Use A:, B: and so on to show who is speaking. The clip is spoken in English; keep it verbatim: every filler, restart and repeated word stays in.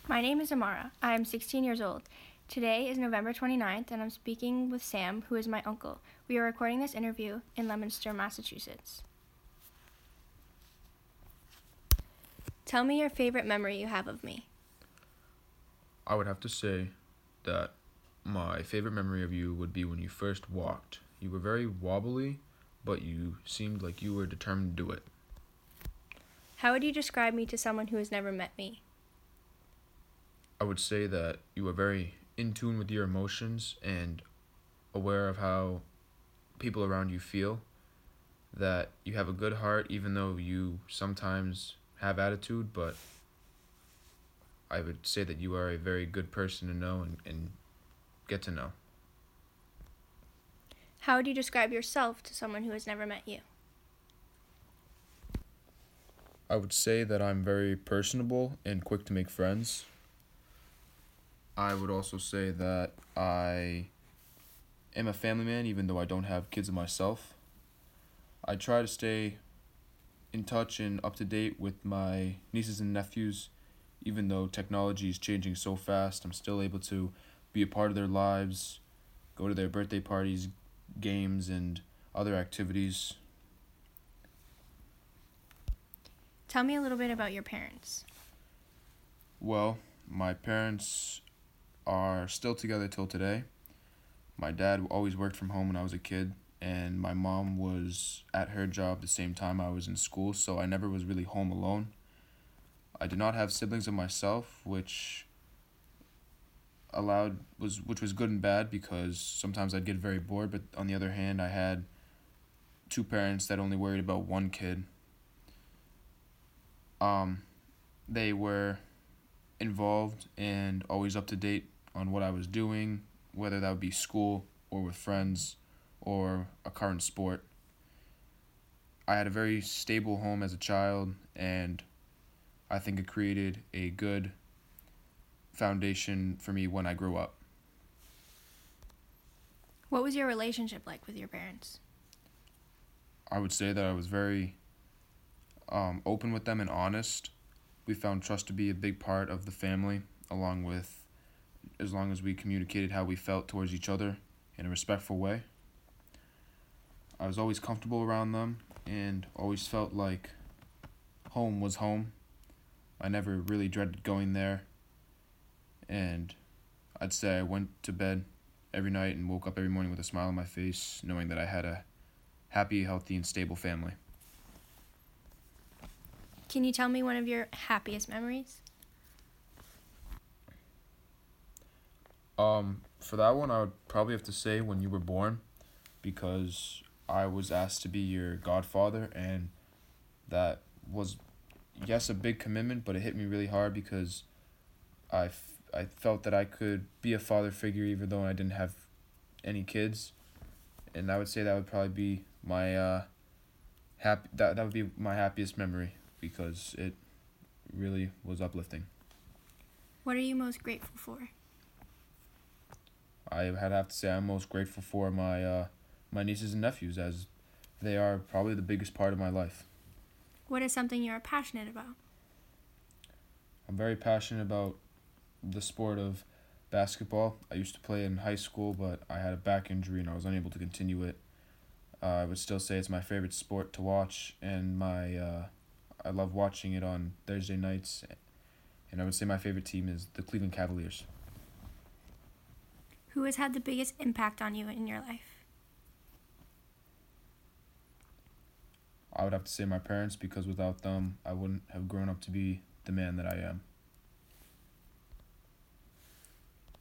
A: My name is Amara. I am sixteen years old. Today is November twenty-ninth, and I'm speaking with Sam, who is my uncle. We are recording this interview in Leominster, Massachusetts. Tell me your favorite memory you have of me.
B: I would have to say that my favorite memory of you would be when you first walked. You were very wobbly, but you seemed like you were determined to do it.
A: How would you describe me to someone who has never met me?
B: I would say that you were very in tune with your emotions and aware of how people around you feel, that you have a good heart even though you sometimes have attitude, but I would say that you are a very good person to know and, and get to know.
A: How would you describe yourself to someone who has never met you?
B: I would say that I'm very personable and quick to make friends. I would also say that I am a family man even though I don't have kids of myself. I try to stay in touch and up to date with my nieces and nephews. Even though technology is changing so fast, I'm still able to be a part of their lives, go to their birthday parties, games, and other activities.
A: Tell me a little bit about your parents.
B: Well, my parents are still together till today. My dad always worked from home when I was a kid, and my mom was at her job the same time I was in school, so I never was really home alone. I did not have siblings of myself, which allowed was which was good and bad because sometimes I'd get very bored, but on the other hand, I had two parents that only worried about one kid. Um, they were involved and always up to date on what I was doing, whether that would be school or with friends or a current sport. I had a very stable home as a child, and I think it created a good foundation for me when I grew up.
A: What was your relationship like with your parents?
B: I would say that I was very um, open with them and honest. We found trust to be a big part of the family, along with as long as we communicated how we felt towards each other in a respectful way. I was always comfortable around them and always felt like home was home. I never really dreaded going there, and I'd say I went to bed every night and woke up every morning with a smile on my face, knowing that I had a happy, healthy, and stable family.
A: Can you tell me one of your happiest memories?
B: Um, for that one, I would probably have to say when you were born, because I was asked to be your godfather, and that was, yes, a big commitment, but it hit me really hard because I, f- I felt that I could be a father figure even though I didn't have any kids, and I would say that would probably be my uh, happy that that would be my happiest memory because it really was uplifting.
A: What are you most grateful for?
B: I had have to say I'm most grateful for my uh, my nieces and nephews, as they are probably the biggest part of my life.
A: What is something you are passionate about?
B: I'm very passionate about the sport of basketball. I used to play in high school, but I had a back injury and I was unable to continue it. Uh, I would still say it's my favorite sport to watch, and my uh, I love watching it on Thursday nights. And I would say my favorite team is the Cleveland Cavaliers.
A: Who has had the biggest impact on you in your life?
B: I would have to say my parents because without them, I wouldn't have grown up to be the man that I am.